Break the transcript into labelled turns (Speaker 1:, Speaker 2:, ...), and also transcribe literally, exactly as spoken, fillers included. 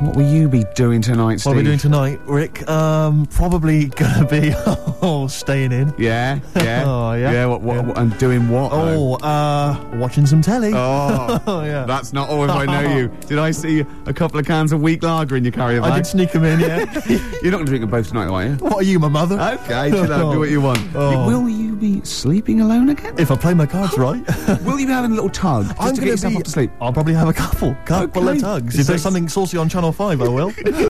Speaker 1: what will you be doing tonight, Steve?
Speaker 2: What are we doing tonight, Rick? Um, probably gonna be oh, staying in.
Speaker 1: Yeah, yeah.
Speaker 2: Oh, yeah.
Speaker 1: Yeah, what, what,
Speaker 2: Yeah.
Speaker 1: what- and doing what? though?
Speaker 2: Oh, uh, watching some telly.
Speaker 1: Oh,
Speaker 2: Oh, yeah.
Speaker 1: That's not all if I know you. Did I see a couple of cans of weak lager in your carrier bag?
Speaker 2: I did sneak them in, yeah.
Speaker 1: You're not going to drink them both tonight, though, are you?
Speaker 2: What are you, my mother?
Speaker 1: Okay, chill out, do what you want.
Speaker 2: Oh.
Speaker 1: Will you be sleeping alone again?
Speaker 2: If I play my cards right.
Speaker 1: Will you be having a little tug just
Speaker 2: I'm
Speaker 1: to get
Speaker 2: gonna
Speaker 1: yourself
Speaker 2: be,
Speaker 1: off to sleep?
Speaker 2: I'll probably have a couple. Couple
Speaker 1: Okay.
Speaker 2: of tugs.
Speaker 1: So-
Speaker 2: If there's something saucy on Channel five, I will.